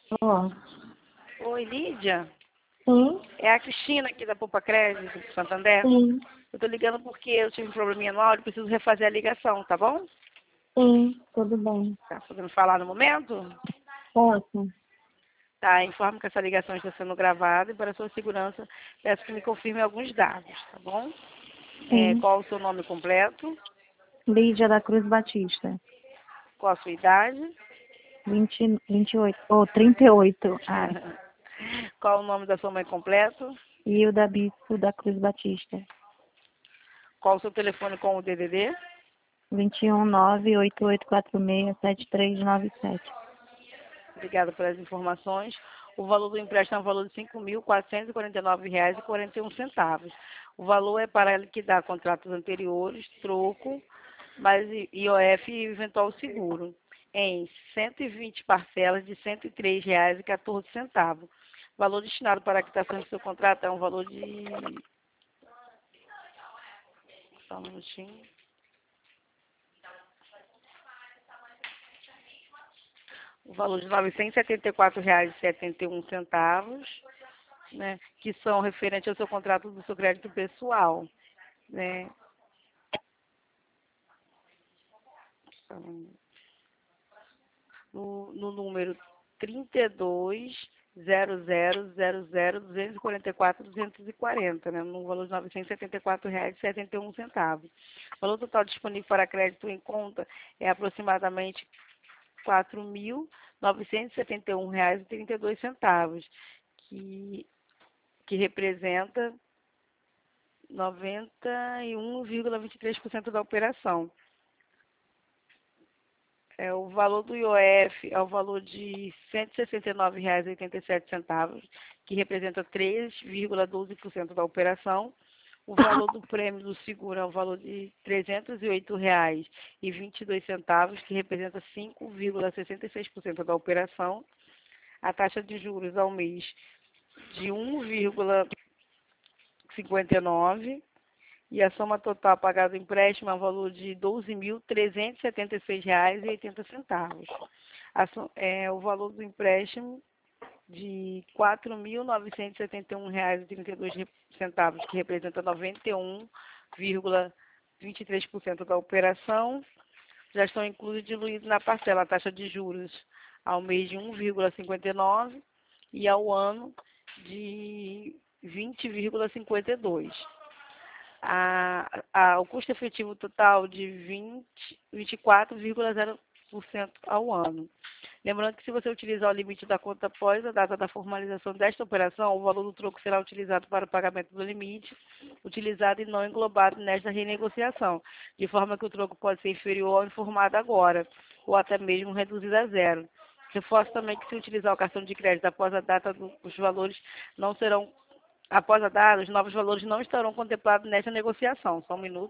Ó, Oi, Lídia. sim, É a Cristina aqui da Poupa Crédito, do Santander. sim, Eu tô ligando porque eu tive um probleminha no áudio, preciso refazer a ligação, tá bom? sim, tudo bem. Tá podendo falar no momento? Posso? Tá, informo que essa ligação está sendo gravada e para sua segurança peço que me confirme alguns dados, tá bom? Sim. Qual o seu nome completo? Lídia da Cruz Batista. Qual a sua idade? 28, ou 38. Ai. Qual o nome da sua mãe completo? E o da Bispo da Cruz Batista. Qual o seu telefone com o DDD? 21988467397. Obrigada pelas informações. O valor do empréstimo é um valor de R$ 5.449,41. O valor é para liquidar contratos anteriores, troco, mais IOF e eventual seguro, em 120 parcelas de R$ 103,14. O valor destinado para a quitação do seu contrato é um valor de... Só um minutinho. O valor de R$ 974,71, né, que são referentes ao seu contrato do seu crédito pessoal, né? No número 32.00.00.244.240, né, no valor de R$ 974,71. O valor total disponível para crédito em conta é aproximadamente R$ 4.971,32, que representa 91,23% da operação. O valor do IOF é o valor de R$ 169,87, que representa 3,12% da operação. O valor do prêmio do seguro é o valor de R$ 308,22, que representa 5,66% da operação. A taxa de juros ao mês de 1,59%. E a soma total pagada do empréstimo é um valor de R$ 12.376,80. O valor do empréstimo de R$ 4.971,32, que representa 91,23% da operação, já estão inclusos e diluídos na parcela a taxa de juros ao mês de 1,59 e ao ano de 20,52. O custo efetivo total de 24,0% ao ano. Lembrando que se você utilizar o limite da conta após a data da formalização desta operação, o valor do troco será utilizado para o pagamento do limite, utilizado e não englobado nesta renegociação, de forma que o troco pode ser inferior ao informado agora, ou até mesmo reduzido a zero. Reforço também que se utilizar o cartão de crédito após a data, os valores não serão. Após a data, os novos valores não estarão contemplados nesta negociação. Só um minuto.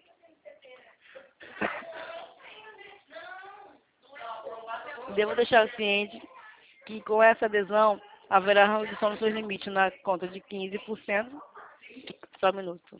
Devo deixar ciente que com essa adesão haverá redução dos seus limites na conta de 15%. Só um minuto.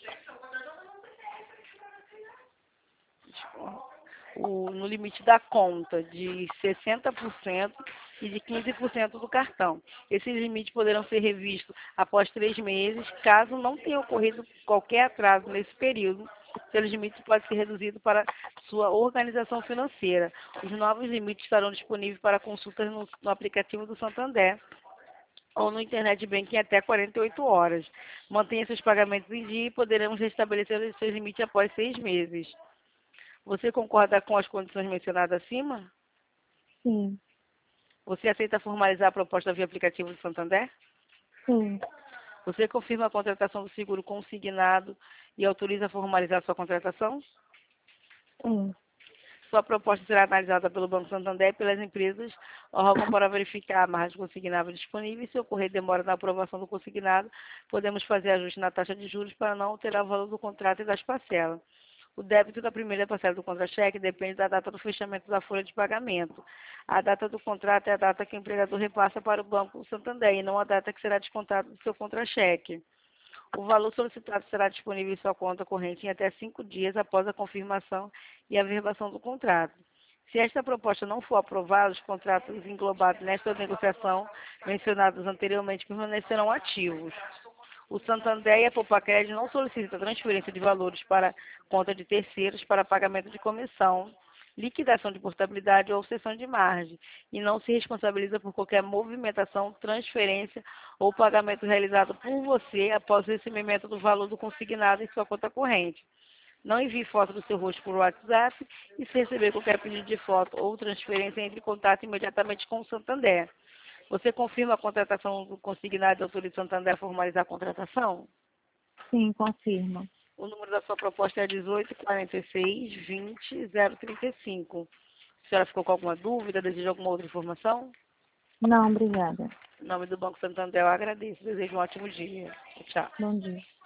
No limite da conta de 60% e de 15% do cartão. Esses limites poderão ser revistos após 3 meses, caso não tenha ocorrido qualquer atraso nesse período. Seus limites podem ser reduzidos para sua organização financeira. Os novos limites estarão disponíveis para consultas no aplicativo do Santander ou no Internet Banking até 48 horas. Mantenha seus pagamentos em dia e poderemos restabelecer os seus limites após 6 meses. Você concorda com as condições mencionadas acima? Sim, Você aceita formalizar a proposta via aplicativo do Santander? sim, Você confirma a contratação do seguro consignado e autoriza a formalizar sua contratação? sim. Sua proposta será analisada pelo Banco Santander e pelas empresas órgão para verificar a margem consignável disponível e, se ocorrer demora na aprovação do consignado, podemos fazer ajuste na taxa de juros para não alterar o valor do contrato e das parcelas. O débito da primeira parcela do contra-cheque depende da data do fechamento da folha de pagamento. A data do contrato é a data que o empregador repassa para o Banco Santander e não a data que será descontado do seu contra-cheque. O valor solicitado será disponível em sua conta corrente em até 5 dias após a confirmação e averbação do contrato. Se esta proposta não for aprovada, os contratos englobados nesta negociação mencionados anteriormente permanecerão ativos. O Santander e a Popacred não solicitam transferência de valores para conta de terceiros para pagamento de comissão, liquidação de portabilidade ou cessão de margem, e não se responsabiliza por qualquer movimentação, transferência ou pagamento realizado por você após o recebimento do valor do consignado em sua conta corrente. Não envie foto do seu rosto por WhatsApp e, se receber qualquer pedido de foto ou transferência, entre em contato imediatamente com o Santander. Você confirma a contratação do consignado e autoriza o Santander a formalizar a contratação? Sim, confirma. O número da sua proposta é 1846-20-035. A senhora ficou com alguma dúvida? Deseja alguma outra informação? Não, obrigada. Em nome do Banco Santander, eu agradeço. Desejo um ótimo dia. Tchau. Bom dia.